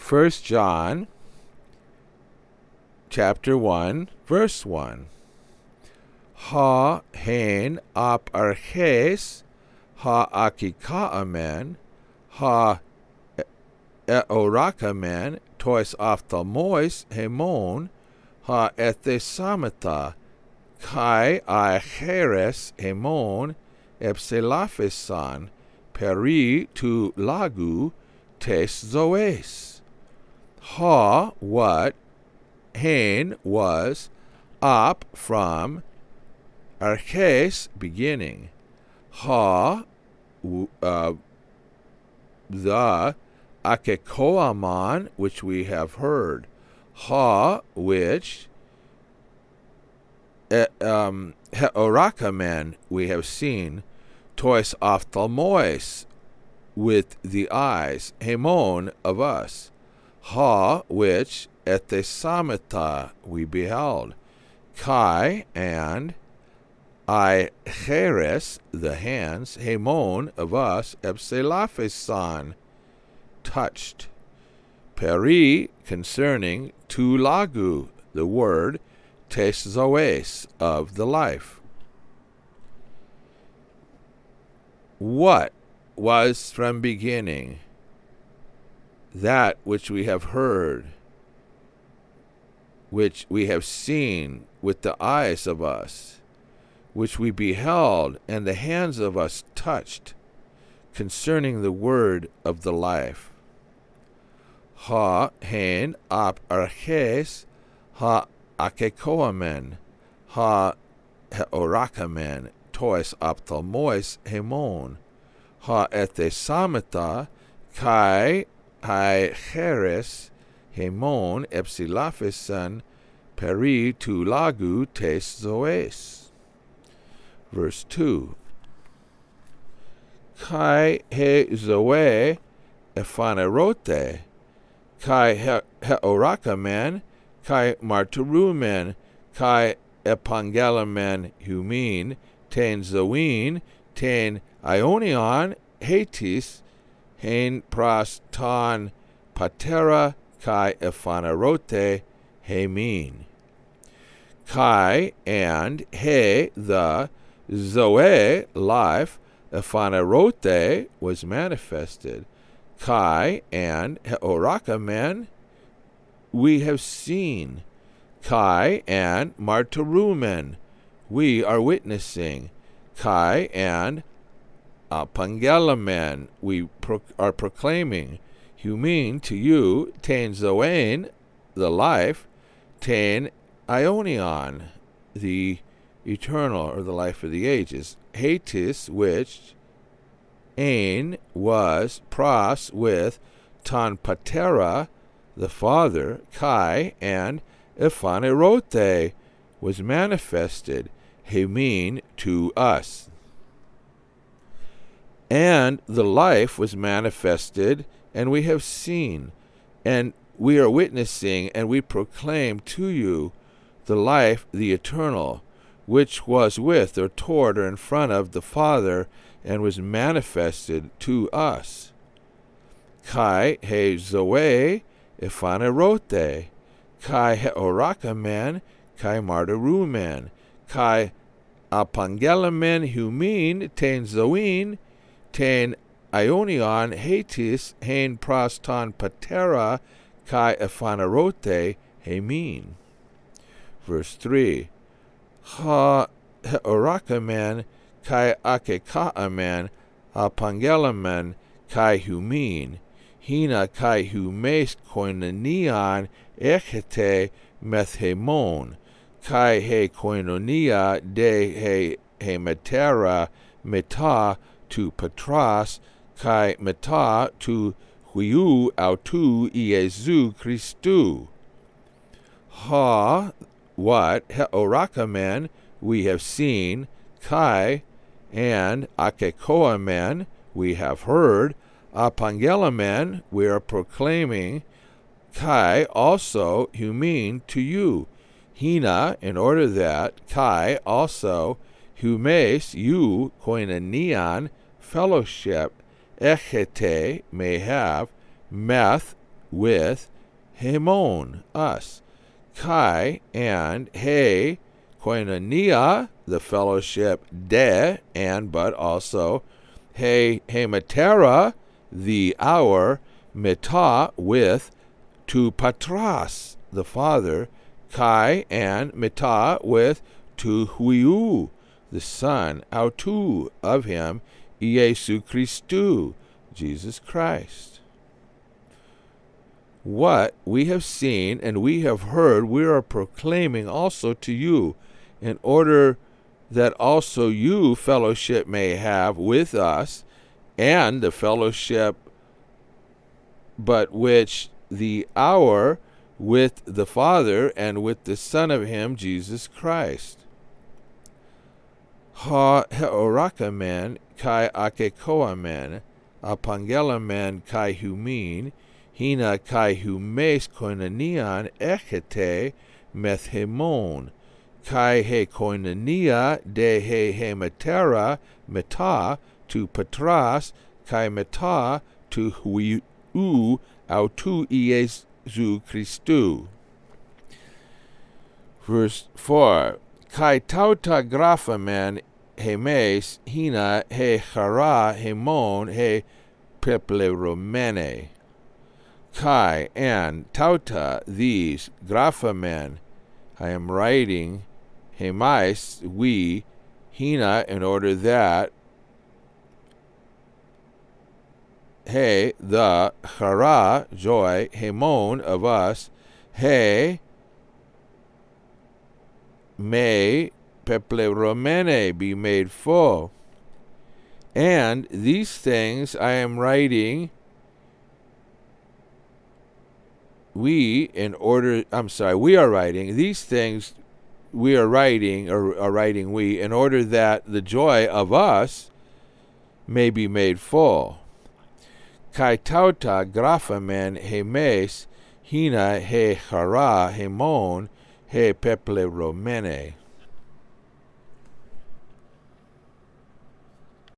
1 John chapter 1, verse 1. Ha hen ap arches ha akikaamen ha eorakamen tois ophthalmois hemon ha ethesamata kai acheres hemon epsilaphisan peri tu lagu tes zoes. Ha, what? Hen was, up, from, arches, beginning. Ha, the akekoamon, which we have heard. Ha, which, heorakamen, we have seen. Tois ophthalmois, with the eyes. Hemon, of us. Ha, which, ethesamata, we beheld. Kai, and Icheres, the hands. Hemon, of us. Epsilaphisan, touched. Peri, concerning. Tu lagu, the word. Tes zoes, of the life. What was from beginning? That which we have heard, which we have seen with the eyes of us, which we beheld and the hands of us touched, concerning the word of the life. Ha hen ap arches ha akekoamen ha heorakamen tois ophthalmois hemon ha ethesamata kai Icheres hemon epsilaphisan peri tu lagu tes zoes. Verse 2. Kai he zoe ephanerote, kai heorakamen, kai martyrumen, kai epangelamen humin, ten zoin, ten ionion, hatis, hen pros ton patera kai ephanerote hemin. Kai and he, the zoe, life, ephanerote, was manifested. Kai and heorakamen, we have seen. Kai and martyrumen, we are witnessing. Kai and pangelamen, we are proclaiming. Humin, to you, ten zoen, the life, ten ionion, the eternal, or the life of the ages. Hatis, which, ein, was, pros, with, ton patera, the father, kai, and ephanerote, was manifested. Hemin, to us. And the life was manifested, and we have seen, and we are witnessing, and we proclaim to you the life, the eternal, which was with, or toward, or in front of the Father, and was manifested to us. Kai he zoe ephanerote, kai heorakamen, kai martyrumen, kai apangelamen humin, ten zoin, ten ionion, hatis, hen pros ton patera, kai ephanerote hemin. Verse 3. Ha heorakamen, kai akekaamen, apangelamen, kai humin, hina kai humes koinonian echete methemon, kai he koinonia de he metera meta tu patras, kai meta tu huiu autu Iesu Christu. Ha, what, heorakamen, we have seen, kai, and akekoamen, we have heard, apangelamen, we are proclaiming, kai, also, humin, to you, hina, in order that, kai, also, humes, you, koinonian, fellowship, echete, may have, meth, with hemon, us, kai, and he, koinonia, the fellowship, de, and but also, he, hematera, the hour, meta, with, tu patras, the Father, kai, and meta, with, tu huiou, the Son, autou, of him, Iesu Christou, Jesus Christ. What we have seen and we have heard, we are proclaiming also to you, in order that also you fellowship may have with us, and the fellowship but which the hour with the Father and with the Son of him, Jesus Christ. Ha heoraka men kai akekoa men, apangela men kai humin, hina kai humes koinonian echete methemon, kai he koinonia de he hematera meta tu patras, kai meta tu huiu autou Iesu Christou. Verse 4. Kai tauta graphamen hemes hina he chara hemon he pepleromene. Kai and tauta, these graphamen, I am writing, hemis, we, hina, in order that, he, the, chara, joy, hemon, of us, he, may, pepleromene, be made full. And these things I am writing, we are writing, these things we are writing, or are writing we, in order that the joy of us may be made full. Kai tauta graphamen hemes, hina he chara hemon, he pepleromene.